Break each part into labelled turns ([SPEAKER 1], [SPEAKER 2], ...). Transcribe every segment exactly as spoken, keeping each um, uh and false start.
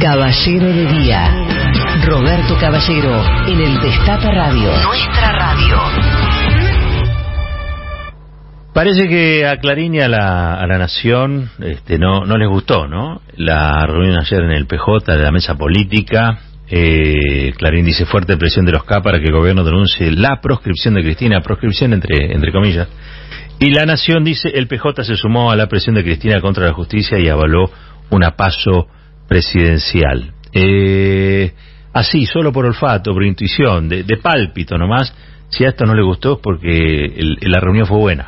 [SPEAKER 1] Caballero de Día. Roberto Caballero en el Destape Radio. Nuestra radio.
[SPEAKER 2] Parece que a Clarín y a la, a la Nación este, no, no les gustó, ¿no? La reunión ayer en el P J de la mesa política. Eh, Clarín dice: fuerte presión de los K para que el gobierno denuncie la proscripción de Cristina, proscripción entre, entre comillas. Y la Nación dice: el P J se sumó a la presión de Cristina contra la justicia y avaló una paso presidencial. Eh, así, solo por olfato, por intuición, de, de pálpito nomás. Si a esto no le gustó es porque el, la reunión fue buena.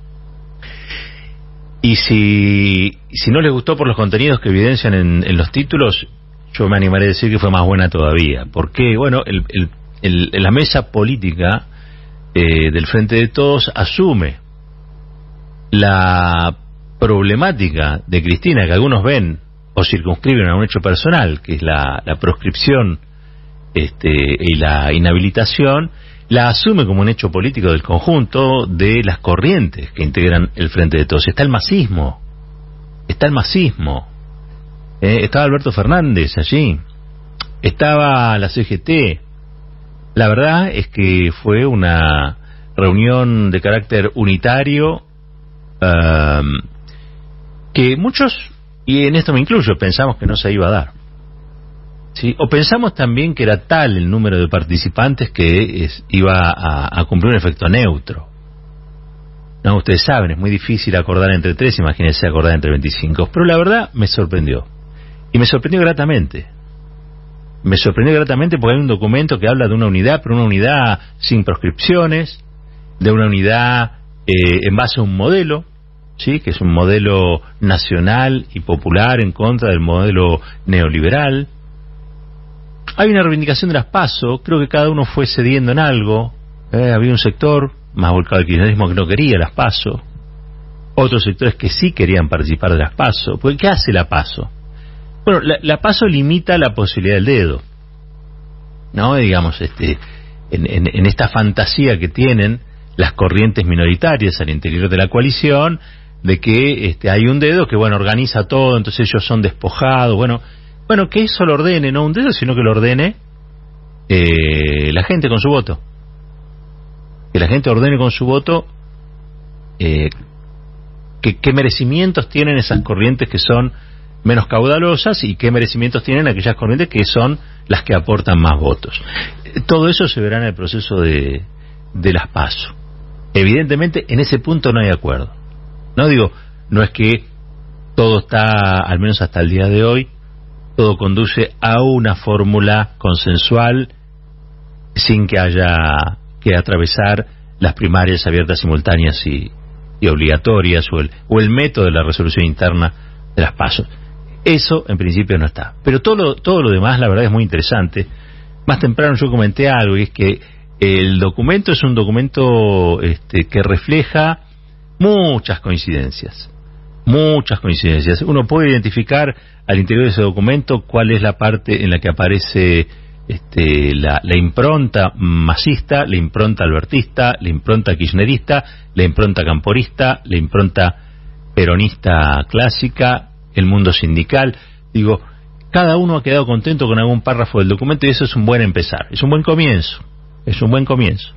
[SPEAKER 2] Y si, si no les gustó por los contenidos que evidencian en, en los títulos, yo me animaré a decir que fue más buena todavía. Porque, bueno, el, el, el, la mesa política eh, del Frente de Todos asume la problemática de Cristina, que algunos ven o circunscriben a un hecho personal, que es la, la proscripción este, y la inhabilitación, la asume como un hecho político del conjunto de las corrientes que integran el Frente de Todos. Está el masismo, está el masismo, eh, estaba Alberto Fernández allí, estaba la C G T. La verdad es que fue una reunión de carácter unitario, um, que muchos, y en esto me incluyo, pensamos que no se iba a dar. ¿Sí? O pensamos también que era tal el número de participantes que es, iba a, a cumplir un efecto neutro. No, ustedes saben, es muy difícil acordar entre tres, imagínense acordar entre veinticinco. Pero la verdad me sorprendió. Y me sorprendió gratamente. Me sorprendió gratamente porque hay un documento que habla de una unidad, pero una unidad sin proscripciones, de una unidad eh, en base a un modelo, ¿sí? Que es un modelo nacional y popular en contra del modelo neoliberal. Hay una reivindicación de las PASO, creo que cada uno fue cediendo en algo. Eh, había un sector más volcado al kirchnerismo que no quería las PASO, otros sectores que sí querían participar de las PASO. Porque ¿qué hace la PASO? Bueno, la, la PASO limita la posibilidad del dedo, ¿no? Digamos, este, en, en, en esta fantasía que tienen las corrientes minoritarias al interior de la coalición, de que este, hay un dedo que, bueno, organiza todo, entonces ellos son despojados, bueno... Bueno, que eso lo ordene, no un dedo, sino que lo ordene eh, la gente con su voto. Que la gente ordene con su voto eh, que, qué merecimientos tienen esas corrientes que son menos caudalosas y qué merecimientos tienen aquellas corrientes que son las que aportan más votos. Todo eso se verá en el proceso de, de las PASO. Evidentemente, en ese punto no hay acuerdo. No digo, no es que todo está, al menos hasta el día de hoy, todo conduce a una fórmula consensual sin que haya que atravesar las primarias abiertas, simultáneas y, y obligatorias o el, o el método de la resolución interna de las PASO. Eso en principio no está. Pero todo lo, todo lo demás, la verdad, es muy interesante. Más temprano yo comenté algo, y es que el documento es un documento este, que refleja muchas coincidencias. Muchas coincidencias. Uno puede identificar al interior de ese documento cuál es la parte en la que aparece este, la, la impronta masista, la impronta albertista, la impronta kirchnerista, la impronta camporista, la impronta peronista clásica, el mundo sindical. Digo, cada uno ha quedado contento con algún párrafo del documento y eso es un buen empezar, es un buen comienzo, es un buen comienzo.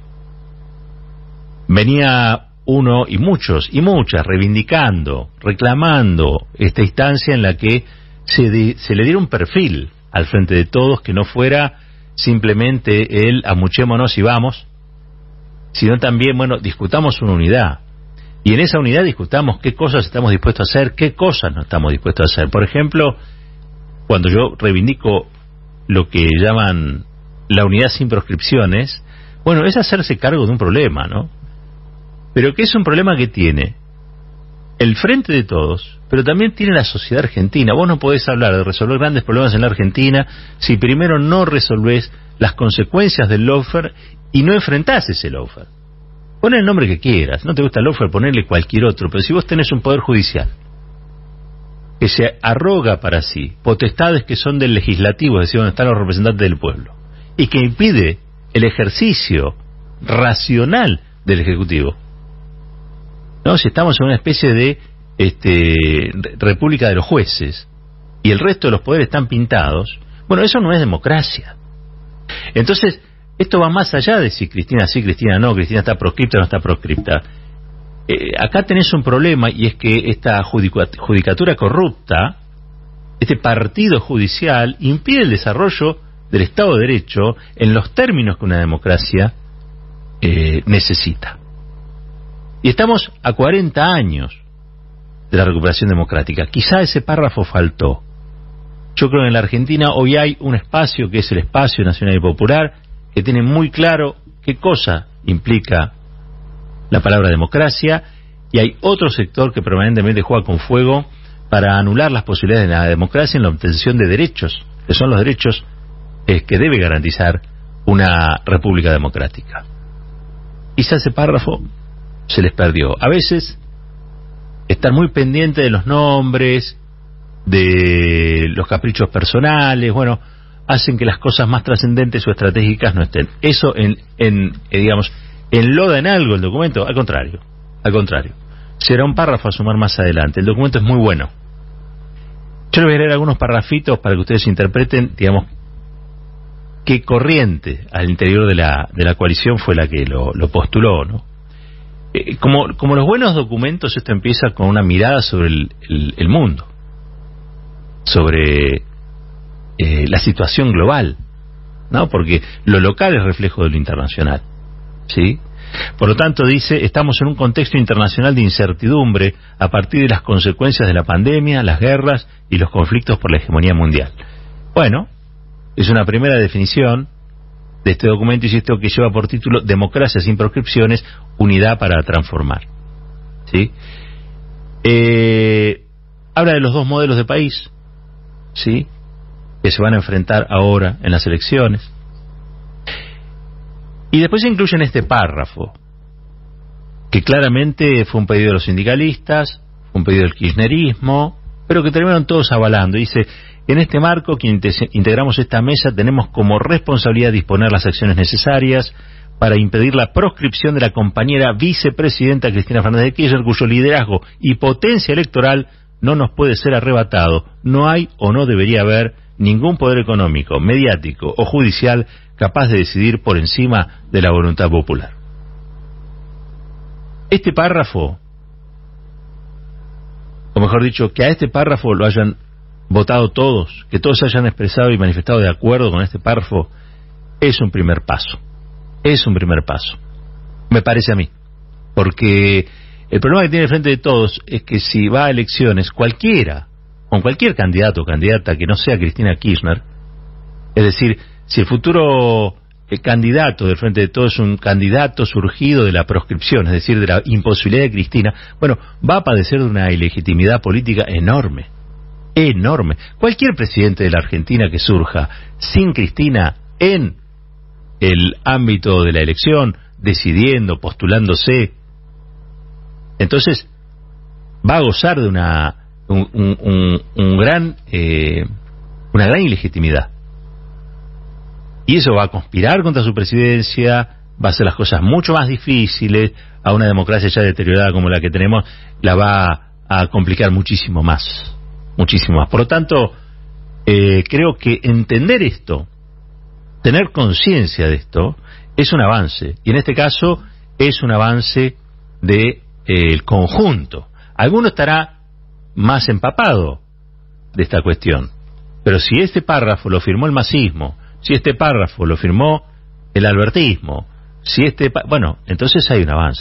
[SPEAKER 2] Venía uno y muchos y muchas reivindicando, reclamando esta instancia en la que se, de, se le diera un perfil al Frente de Todos que no fuera simplemente el amuchémonos y vamos, sino también, bueno, discutamos una unidad. Y en esa unidad discutamos qué cosas estamos dispuestos a hacer, qué cosas no estamos dispuestos a hacer. Por ejemplo, cuando yo reivindico lo que llaman la unidad sin proscripciones, bueno, es hacerse cargo de un problema, ¿no? Pero que es un problema que tiene el Frente de Todos, pero también tiene la sociedad argentina. Vos no podés hablar de resolver grandes problemas en la Argentina si primero no resolvés las consecuencias del lawfare y no enfrentás ese lawfare. Pon el nombre que quieras, no te gusta el lawfare, ponerle cualquier otro, pero si vos tenés un poder judicial que se arroga para sí potestades que son del legislativo, es decir, donde están los representantes del pueblo, y que impide el ejercicio racional del Ejecutivo, ¿no? Si estamos en una especie de este, república de los jueces y el resto de los poderes están pintados, bueno, eso no es democracia. Entonces, esto va más allá de si Cristina sí, Cristina no, Cristina está proscripta o no está proscripta. Eh, acá tenés un problema, y es que esta judicatura corrupta, este partido judicial, impide el desarrollo del Estado de Derecho en los términos que una democracia eh, necesita. Y estamos a cuarenta años de la recuperación democrática. Quizá ese párrafo faltó. Yo creo que en la Argentina hoy hay un espacio que es el espacio nacional y popular, que tiene muy claro qué cosa implica la palabra democracia, y hay otro sector que permanentemente juega con fuego para anular las posibilidades de la democracia en la obtención de derechos, que son los derechos eh, que debe garantizar una república democrática. Quizá ese párrafo se les perdió. A veces están muy pendientes de los nombres, de los caprichos personales, bueno, hacen que las cosas más trascendentes o estratégicas no estén. Eso en, en eh, digamos, enloda en algo el documento. Al contrario, al contrario. Será un párrafo a sumar más adelante. El documento es muy bueno. Yo les voy a leer algunos parrafitos para que ustedes interpreten, digamos, qué corriente al interior de la, de la coalición fue la que lo, lo postuló, ¿no? Eh, como, como los buenos documentos, esto empieza con una mirada sobre el, el, el mundo, sobre eh, la situación global, ¿no? Porque lo local es reflejo de lo internacional, ¿sí? Por lo tanto, dice, estamos en un contexto internacional de incertidumbre a partir de las consecuencias de la pandemia, las guerras y los conflictos por la hegemonía mundial. Bueno, es una primera definición de este documento, insisto, que lleva por título Democracia sin proscripciones, unidad para transformar, ¿sí? Eh, habla de los dos modelos de país, ¿sí?, que se van a enfrentar ahora en las elecciones. Y después se incluye en este párrafo, que claramente fue un pedido de los sindicalistas, un pedido del kirchnerismo, pero que terminaron todos avalando. Dice, en este marco, quienes integramos esta mesa tenemos como responsabilidad disponer las acciones necesarias para impedir la proscripción de la compañera vicepresidenta Cristina Fernández de Kirchner, cuyo liderazgo y potencia electoral no nos puede ser arrebatado. No hay o no debería haber ningún poder económico, mediático o judicial capaz de decidir por encima de la voluntad popular. Este párrafo, o mejor dicho, que a este párrafo lo hayan votado todos, que todos hayan expresado y manifestado de acuerdo con este párrafo, es un primer paso. Es un primer paso, me parece a mí. Porque el problema que tiene el Frente de Todos es que si va a elecciones cualquiera, con cualquier candidato o candidata que no sea Cristina Kirchner, es decir, si el futuro el candidato del Frente de Todos es un candidato surgido de la proscripción, es decir, de la imposibilidad de Cristina, bueno, va a padecer de una ilegitimidad política enorme, enorme. Cualquier presidente de la Argentina que surja sin Cristina en el ámbito de la elección, decidiendo, postulándose, entonces va a gozar de una un, un, un, un gran eh, una gran ilegitimidad. Y eso va a conspirar contra su presidencia, va a hacer las cosas mucho más difíciles, a una democracia ya deteriorada como la que tenemos, la va a complicar muchísimo más, muchísimo más. Por lo tanto, eh, creo que entender esto, tener conciencia de esto, es un avance, y en este caso es un avance del de, eh, conjunto. Alguno estará más empapado de esta cuestión, pero si este párrafo lo firmó el masismo, si este párrafo lo firmó el albertismo, si este... bueno, entonces hay un avance.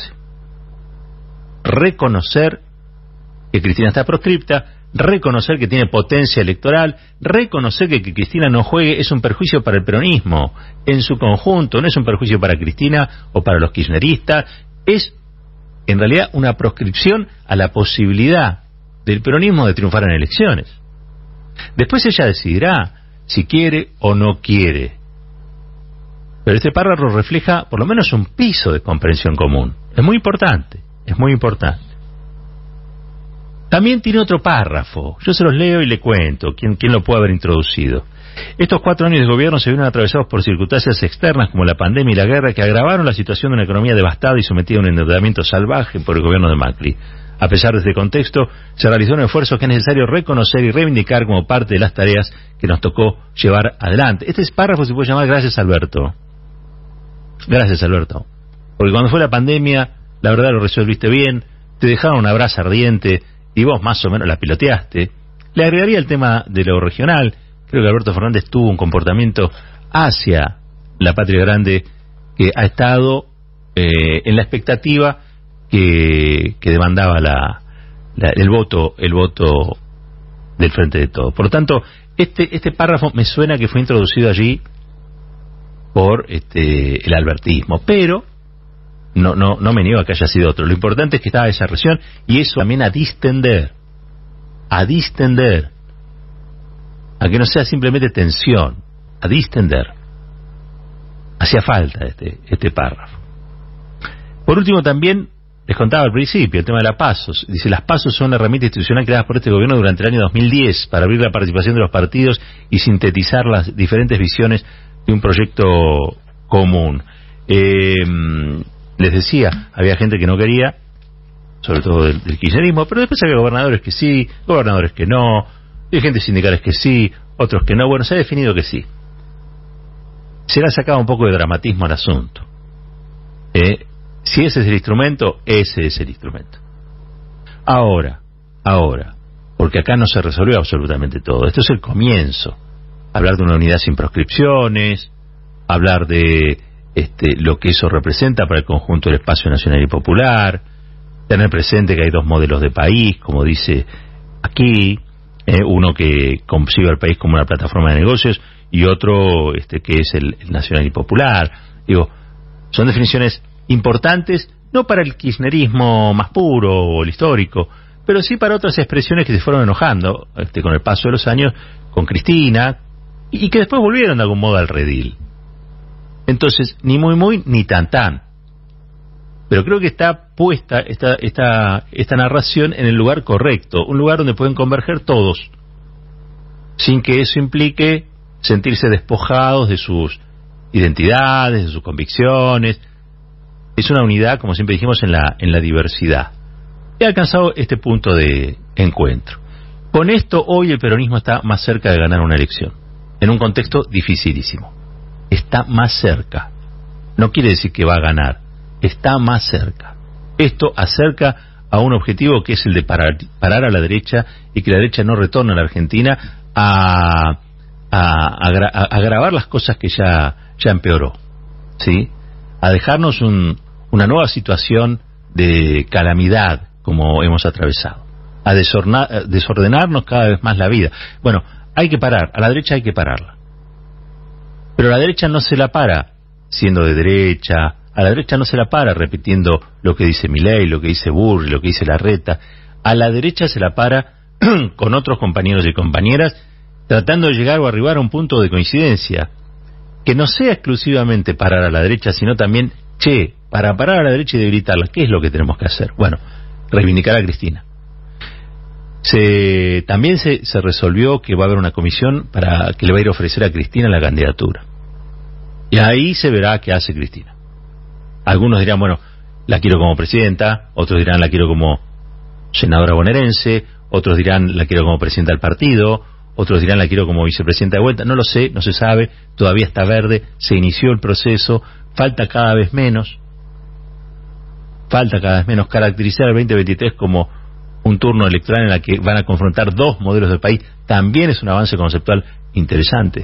[SPEAKER 2] Reconocer que Cristina está proscripta, reconocer que tiene potencia electoral, reconocer que, que Cristina no juegue es un perjuicio para el peronismo en su conjunto, no es un perjuicio para Cristina o para los kirchneristas, es en realidad una proscripción a la posibilidad del peronismo de triunfar en elecciones. Después ella decidirá si quiere o no quiere. Pero este párrafo refleja por lo menos un piso de comprensión común. Es muy importante, es muy importante. También tiene otro párrafo. Yo se los leo y le cuento quién, quién lo puede haber introducido. Estos cuatro años de gobierno se vieron atravesados por circunstancias externas como la pandemia y la guerra que agravaron la situación de una economía devastada y sometida a un endeudamiento salvaje por el gobierno de Macri. A pesar de este contexto, se realizó un esfuerzo que es necesario reconocer y reivindicar como parte de las tareas que nos tocó llevar adelante. Este párrafo se puede llamar Gracias, Alberto. Gracias, Alberto. Porque cuando fue la pandemia, la verdad lo resolviste bien, te dejaron una brasa ardiente y vos más o menos la piloteaste. Le agregaría el tema de lo regional. Creo que Alberto Fernández tuvo un comportamiento hacia la patria grande que ha estado eh, en la expectativa que, que demandaba la, la, el voto el voto del Frente de Todos. Por lo tanto, este este párrafo me suena que fue introducido allí por este el albertismo, pero no no no me niego a que haya sido otro. Lo importante es que estaba esa región y eso también a distender, a distender, a que no sea simplemente tensión, a distender. Hacía falta este este párrafo. Por último, también les contaba al principio el tema de las PASOs. Dice, las PASOs son la herramienta institucional creada por este gobierno durante el año dos mil diez para abrir la participación de los partidos y sintetizar las diferentes visiones de un proyecto común. Eh, les decía, había gente que no quería, sobre todo del, del kirchnerismo, pero después había gobernadores que sí, gobernadores que no, dirigentes sindicales que sí, otros que no. Bueno, se ha definido que sí. Se le ha sacado un poco de dramatismo al asunto. Eh, si ese es el instrumento, ese es el instrumento. Ahora, ahora, porque acá no se resolvió absolutamente todo. Esto es el comienzo. Hablar de una unidad sin proscripciones, hablar de este, lo que eso representa para el conjunto del espacio nacional y popular, tener presente que hay dos modelos de país, como dice aquí, eh, uno que concibe al país como una plataforma de negocios y otro este, que es el, el nacional y popular. Digo, son definiciones importantes, no para el kirchnerismo más puro o el histórico, pero sí para otras expresiones que se fueron enojando este, con el paso de los años con Cristina y, y que después volvieron de algún modo al redil. Entonces, ni muy muy ni tan tan. Pero creo que está puesta esta, esta, esta narración en el lugar correcto, un lugar donde pueden converger todos, sin que eso implique sentirse despojados de sus identidades, de sus convicciones. Es una unidad, como siempre dijimos, en la, en la diversidad. He alcanzado este punto de encuentro. Con esto, hoy el peronismo está más cerca de ganar una elección, en un contexto dificilísimo. Está más cerca. No quiere decir que va a ganar, está más cerca. Esto acerca a un objetivo que es el de parar, parar a la derecha y que la derecha no retorne a la Argentina a, a, a, a agravar las cosas que ya, ya empeoró, ¿sí? A dejarnos un, una nueva situación de calamidad como hemos atravesado, a desorna, desordenarnos cada vez más la vida. Bueno, hay que parar, a la derecha hay que pararla. Pero la derecha no se la para siendo de derecha, a la derecha no se la para repitiendo lo que dice Milei, lo que dice Burri, lo que dice Larreta. A la derecha se la para con otros compañeros y compañeras, tratando de llegar o arribar a un punto de coincidencia, que no sea exclusivamente parar a la derecha, sino también, che, para parar a la derecha y debilitarla, ¿qué es lo que tenemos que hacer? Bueno, reivindicar a Cristina. Se, también se, se resolvió que va a haber una comisión para que le va a ir a ofrecer a Cristina la candidatura. Y ahí se verá qué hace Cristina. Algunos dirán, bueno, la quiero como presidenta, otros dirán, la quiero como senadora bonaerense, otros dirán, la quiero como presidenta del partido, otros dirán, la quiero como vicepresidenta de vuelta. No lo sé, no se sabe, todavía está verde, se inició el proceso, falta cada vez menos, falta cada vez menos caracterizar el veinte veintitrés como un turno electoral en el que van a confrontar dos modelos del país, también es un avance conceptual interesante.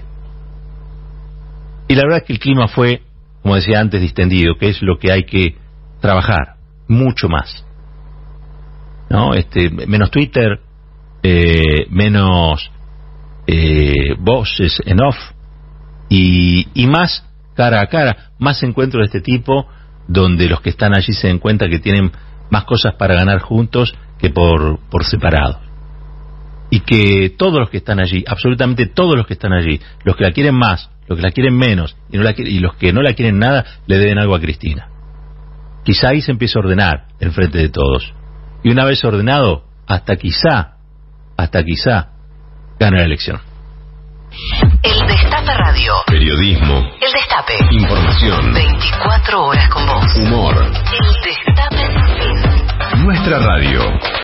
[SPEAKER 2] Y la verdad es que el clima fue, como decía antes, distendido, que es lo que hay que trabajar, mucho más. ¿No? Este, menos Twitter, eh, menos eh, voces en off, y, y más cara a cara, más encuentros de este tipo, donde los que están allí se den cuenta que tienen más cosas para ganar juntos que por, por separado. Y que todos los que están allí, absolutamente todos los que están allí, los que la quieren más, los que la quieren menos y, no la, y los que no la quieren nada, le deben algo a Cristina. Quizá ahí se empiece a ordenar el frente de todos. Y una vez ordenado, hasta quizá, hasta quizá, gane la elección.
[SPEAKER 1] El Destape Radio.
[SPEAKER 3] Periodismo.
[SPEAKER 1] El Destape.
[SPEAKER 3] Información.
[SPEAKER 1] veinticuatro horas con vos.
[SPEAKER 3] Humor.
[SPEAKER 1] El Destape sin fin.
[SPEAKER 3] nuestra radio.